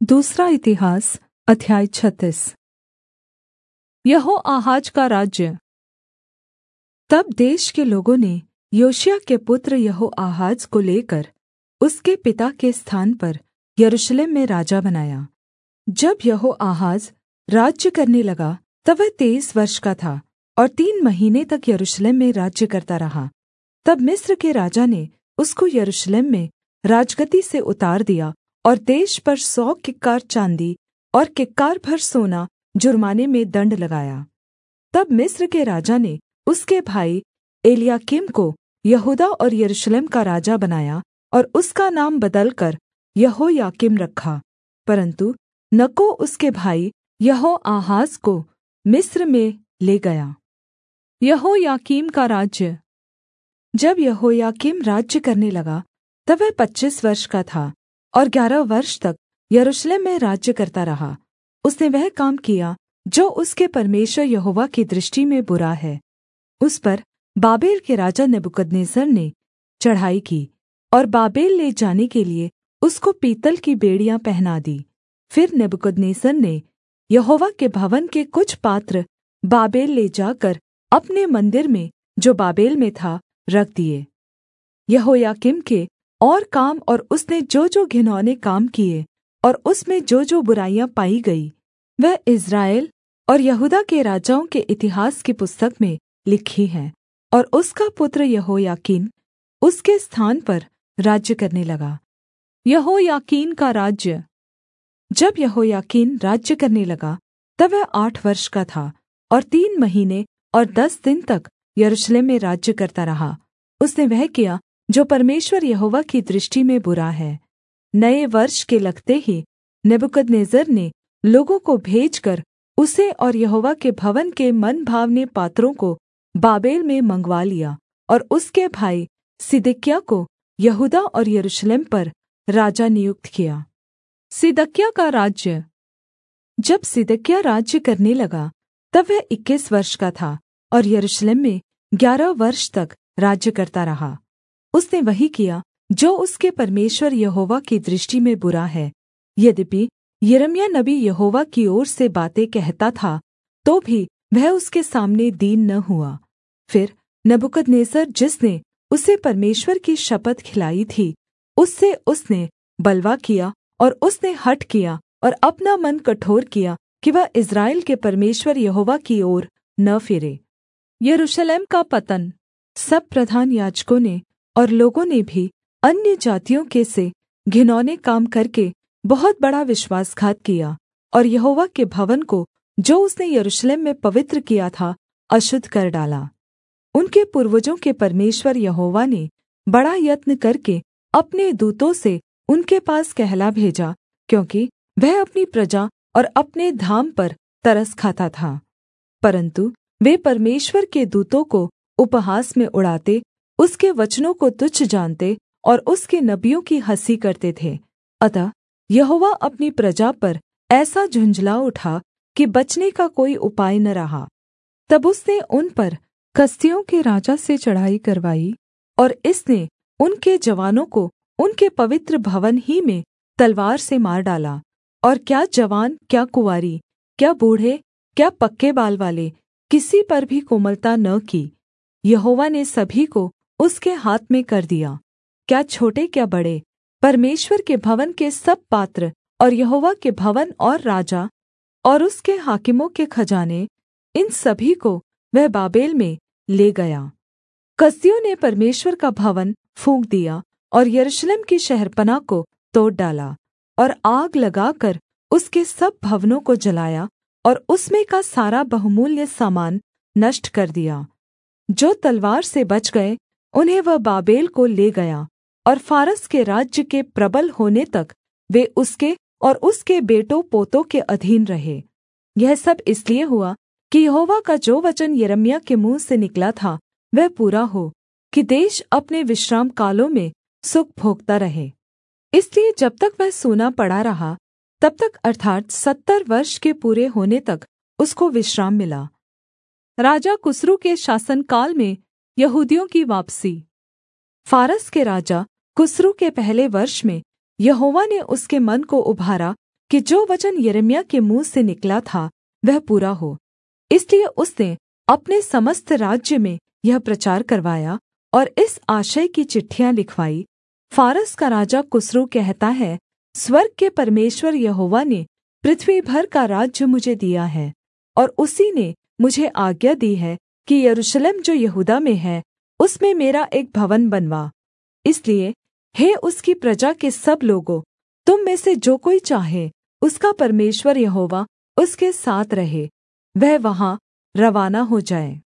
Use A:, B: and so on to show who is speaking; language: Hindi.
A: दूसरा इतिहास अध्याय 36। यहोआहाज का राज्य। तब देश के लोगों ने योशिय्याह के पुत्र यहोआहाज को लेकर उसके पिता के स्थान पर यरूशलेम में राजा बनाया। जब यहोआहाज राज्य करने लगा तब वह 23 वर्ष का था और 3 महीने तक यरूशलेम में राज्य करता रहा। तब मिस्र के राजा ने उसको यरूशलेम में राजगद्दी से उतार दिया और देश पर 100 किक्कार चाँदी और किक्कार भर सोना जुर्माने में दण्ड लगाया। तब मिस्र के राजा ने उसके भाई एलयाकीम को यहूदा और यरूशलेम का राजा बनाया और उसका नाम बदलकर यहोयाकीम रखा। परन्तु नको उसके भाई यहोआहाज को मिस्र में ले गया। यहोयाकीम का राज्य। जब यहोयाकीम राज्य करने लगा तब वह 25 वर्ष का था और 11 वर्ष तक यरूशलेम में राज्य करता रहा। उसने वह काम किया जो उसके परमेश्वर यहोवा की दृष्टि में बुरा है। उस पर बाबेल के राजा नबूकदनेस्सर ने चढ़ाई की और बाबेल ले जाने के लिए उसको पीतल की बेड़ियाँ पहना दी। फिर नबूकदनेस्सर ने यहोवा के भवन के कुछ पात्र बाबेल ले जाकर अपने मन्दिर में जो बाबेल में था रख दिए। यहोयाकीम के और काम और उसने जो घिनौने काम किए और उसमें जो बुराइयां पाई गई वह इस्राएल और यहूदा के राजाओं के इतिहास की पुस्तक में लिखी है। और उसका पुत्र यहोयाकीन उसके स्थान पर राज्य करने लगा। यहोयाकीन का राज्य। जब यहोयाकीन राज्य करने लगा तब वह 8 वर्ष का था और 3 महीने और 10 दिन तक यरूशलेम में राज्य करता रहा। उसने वह किया जो परमेश्वर यहोवा की दृष्टि में बुरा है। नए वर्ष के लगते ही नबूकदनेस्सर ने लोगों को भेजकर उसे और यहोवा के भवन के मनभावने पात्रों को बाबेल में मँगवा लिया और उसके भाई सिदकिय्याह को यहूदा और यरूशलेम पर राजा नियुक्त किया। सिदकिय्याह का राज्य। जब सिदकिय्याह राज्य करने लगा तब वह 21 वर्ष का था और यरूशलेम में 11 वर्ष तक राज्य करता रहा। उसने वही किया जो उसके परमेश्वर यहोवा की दृष्टि में बुरा है। यद्यपि यिर्मयाह नबी यहोवा की ओर से बातें कहता था तो भी वह उसके सामने दीन न हुआ। फिर नबूकदनेस्सर जिसने उसे परमेश्वर की शपथ खिलाई थी उससे उसने बलवा किया और उसने हठ किया और अपना मन कठोर किया कि वह इस्राएल के परमेश्वर यहोवा की ओर न फिरे। यरूशलेम का पतन। सब प्रधान याजकों ने और लोगों ने भी अन्य जातियों के से घिनौने काम करके बहुत बड़ा विश्वासघात किया और यहोवा के भवन को जो उसने यरूशलेम में पवित्र किया था अशुद्ध कर डाला। उनके पूर्वजों के परमेश्वर यहोवा ने बड़ा यत्न करके अपने दूतों से उनके पास कहला भेजा क्योंकि वह अपनी प्रजा और अपने धाम पर तरस खाता था। परन्तु वे परमेश्वर के दूतों को उपहास में उड़ाते, उसके वचनों को तुच्छ जानते और उसके नबियों की हँसी करते थे। अतः यहोवा अपनी प्रजा पर ऐसा झुँझला उठा कि बचने का कोई उपाय न रहा। तब उसने उन पर कसदियों के राजा से चढ़ाई करवाई और इसने उनके जवानों को उनके पवित्र भवन ही में तलवार से मार डाला। और क्या जवान, क्या कुँवारी, क्या बूढ़े, क्या पक्के बाल वाले, किसी पर भी कोमलता न की। यहोवा ने सभी को उसके हाथ में कर दिया, क्या छोटे क्या बड़े। परमेश्वर के भवन के सब पात्र और यहोवा के भवन और राजा और उसके हाकिमों के खजाने, इन सभी को वह बाबेल में ले गया। कसदियों ने परमेश्वर का भवन फूँक दिया और यरूशलेम की शहरपनाह को तोड़ डाला और आग लगाकर उसके सब भवनों को जलाया और उसमें का सारा बहुमूल्य सामान नष्ट कर दिया। जो तलवार से बच गए उन्हें वह बाबेल को ले गया और फारस के राज्य के प्रबल होने तक वे उसके और उसके बेटों पोतों के अधीन रहे। यह सब इसलिए हुआ कि यहोवा का जो वचन यिर्मयाह के मुँह से निकला था वह पूरा हो कि देश अपने विश्राम कालों में सुख भोगता रहे। इसलिए जब तक वह सूना पड़ा रहा तब तक अर्थात् 70 वर्ष के पूरे होने तक उसको विश्राम मिला। राजा कुस्रू के शासनकाल में यहूदियों की वापसी। फारस के राजा कुस्रू के पहले वर्ष में यहोवा ने उसके मन को उभारा कि जो वचन यिर्मयाह के मुँह से निकला था वह पूरा हो। इसलिए उसने अपने समस्त राज्य में यह प्रचार करवाया और इस आशय की चिट्ठियाँ लिखवाई, फारस का राजा कुस्रू कहता है, स्वर्ग के परमेश्वर यहोवा ने पृथ्वी भर का राज्य मुझे दिया है, और उसी ने मुझे आज्ञा दी है कि यरूशलेम जो यहूदा में है उसमें मेरा एक भवन बनवा। इसलिए हे उसकी प्रजा के सब लोगों, तुम में से जो कोई चाहे उसका परमेश्वर यहोवा उसके साथ रहे, वह वहाँ रवाना हो जाए।